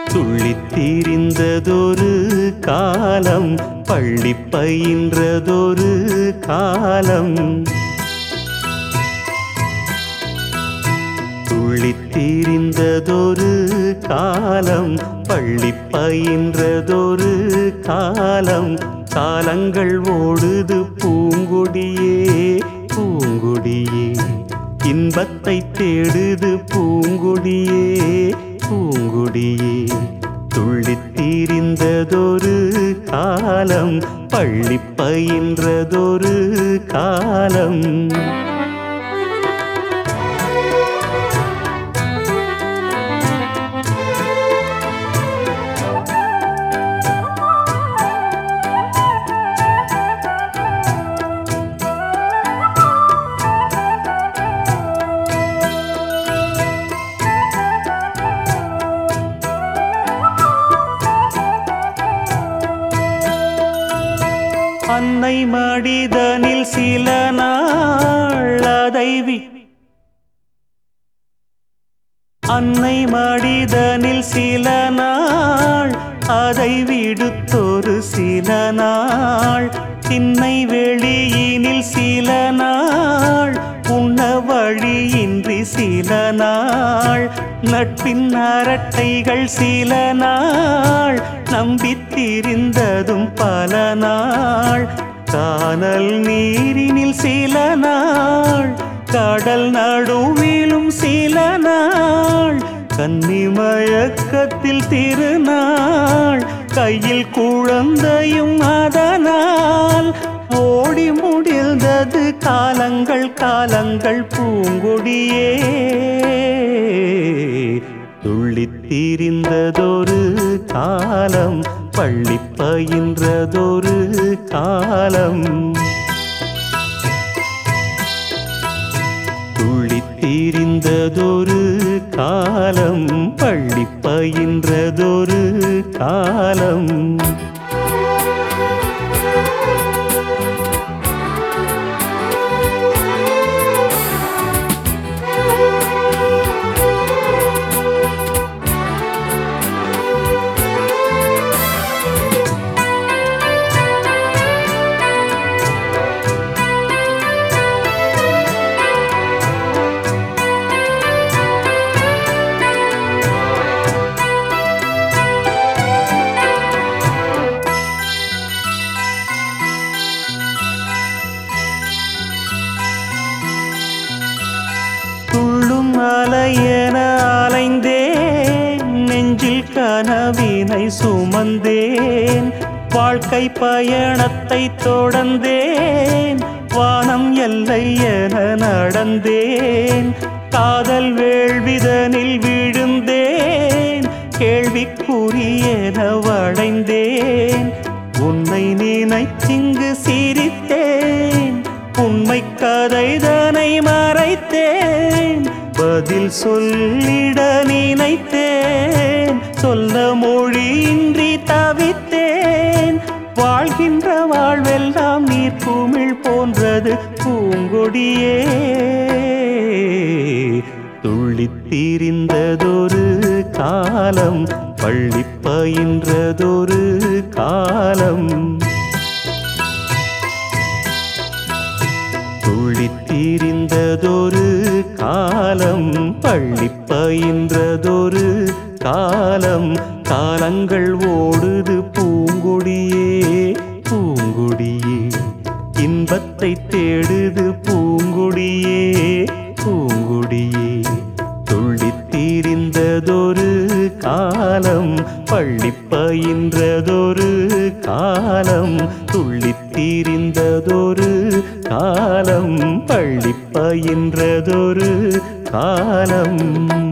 துள்ளித் திரிந்ததொரு காலம், பள்ளி பயின்றதொரு காலம். துள்ளித் திரிந்ததொரு காலம், பள்ளி பயின்றதொரு காலம். காலங்கள் ஓடுது பூங்கொடியே, பூங்கொடியே, இன்பத்தை தேடுது பூங்கொடியே, பூங்கொடியே. துள்ளித் திரிந்ததொரு காலம், பள்ளி பயின்றதொரு காலம். அன்னை மடிதனில் சில நாள் அன்னை மடிதனில் சில நாள் அதை விடுத்தொரு சில நாள். திண்ணை வெளியினில் சில நாள், உண்ண வழியின்றி சில நாள். நட்பின் அரட்டைகள் சில நாள், நம்பித் திரிந்ததும் பல நாள். கானல் நீரினில் சில நாள், கடல் நடுவிலும் சில நாள். கன்னிமயக்கத்தில் திருநாள், கையில் குழந்தையும் அதனால். ஓடி முடிந்தது காலங்கள், காலங்கள் பூங்கொடியே. துள்ளித் திரிந்ததொரு காலம், பள்ளி பயின்றதொரு காலம். துள்ளித் திரிந்ததொரு காலம், பள்ளி பயின்றதொரு காலம். துள்ளும் அலையென அலைந்தேன், நெஞ்சில் கனவினை சுமந்தேன். வாழ்க்கை பயணத்தை தொடர்ந்தேன், வானம் எல்லை என நடந்தேன். காதல் வேள்விதனில் விழுந்தேன், கேள்விக்குரியென வளைந்தேன். உன்னை நினைத்திங்கு சிரித்தேன், உண்மை கதைதனை மறைத்தேன். பதில் சொல்லிட நினைத்தேன், சொல்ல மொழியின்றி தவித்தேன். வாழ்கின்ற வாழ்வெல்லாம் நீர்க்குமிழ் போன்றது பூங்கொடியே. துள்ளித் திரிந்ததொரு காலம், பள்ளி பயின்றதொரு காலம். துள்ளித் திரிந்ததொரு காலம், பள்ளி பயின்றதொரு காலம். காலங்கள் ஓடுது பூங்கொடியே, பூங்கொடியே, இன்பத்தை தேடுது பூங்கொடியே, பூங்கொடியே. துள்ளித் திரிந்ததொரு காலம், பள்ளி பயின்றதொரு காலம். துள்ளித் திரிந்ததொரு காலம், பள்ளி பயின்றதொரு காலம்.